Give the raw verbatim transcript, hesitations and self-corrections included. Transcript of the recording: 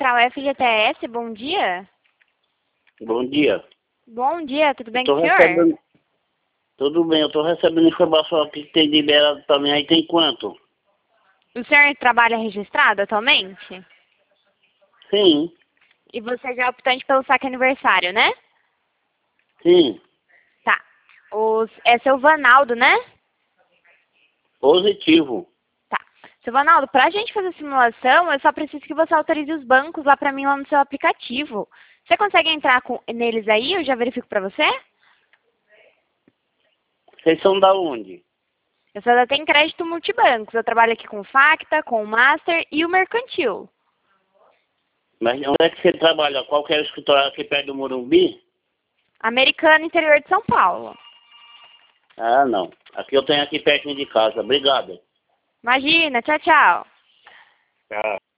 Central F G T S, bom dia. Bom dia. Bom dia, tudo bem Tô com o senhor? recebendo... Tudo bem, eu tô recebendo informação aqui que tem liberado pra mim. Aí tem quanto? O senhor trabalha registrado atualmente? Sim, E você já é optante pelo saque aniversário, né? sim. Tá. Os... É seu Vanaldo, né? Positivo. Tá. Seu Vanaldo, pra gente fazer a simulação, eu só preciso que você autorize os bancos lá pra mim, lá no seu aplicativo. Você consegue entrar com... neles aí? Eu já verifico pra você? Vocês são da onde? Eu só tenho crédito multibancos. Eu trabalho aqui com o Facta, com o Master e o Mercantil. Mas onde é que você trabalha? Qual que é o escritório aqui perto do Morumbi? Americano, interior de São Paulo. Ah, não. Aqui eu tenho aqui pertinho de casa. Obrigado. Imagina, tchau, tchau. Tchau.